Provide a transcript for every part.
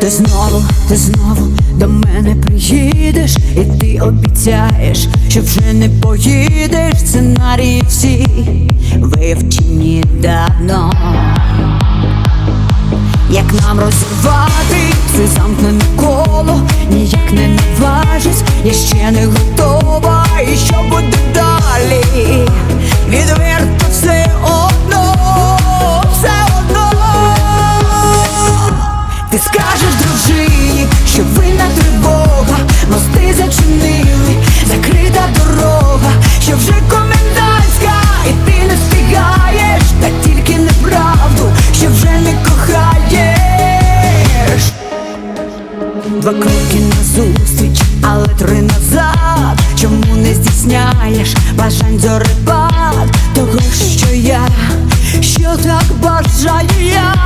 Ти знову до мене приїдеш, і ти обіцяєш, що вже не поїдеш. Сценарії всі вивчені давно. Як нам розірвати це замкнене коло, ніяк не наважусь, я ще не готова. І що буде далі? Відверто все одно, все одно. Ти скажеш дружині, що винна тривога, мости зачинили, закрита дорога, що вже комендантська, і ти не встигаєш, та тільки неправду, що вже не кохаєш. 2 кроки назустріч, але 3 назад. Чому не здійсняєш бажань зорепад того, що так бажаю я?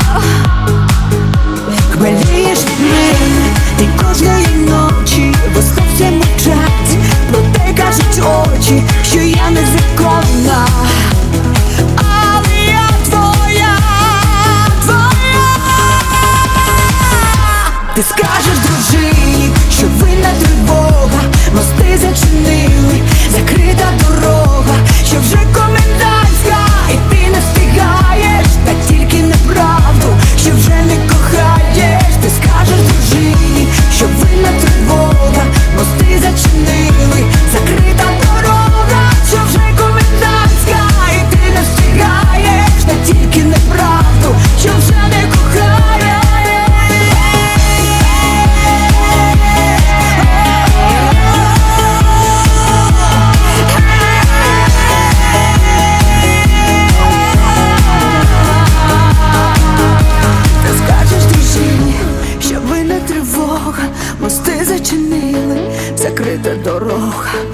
Хмелієш від мене ти кожної ночі, бо сховся мовчать, проте кажуть очі, що я незаконна. Але я твоя, твоя. Ти скажеш дружині, що винна тривога, мости зачинили, закрита дорога, що вже комендантська, і ти не встигаєш, та тільки неправду, що вже не кохаєш. Ти скажеш дружині, що винна тривога, мости зачинили, закрита дорога, що вже комендантська, і ти не встигаєш, та тільки неправду, що вже не кохаєш. Мости зачинили, закрита дорога,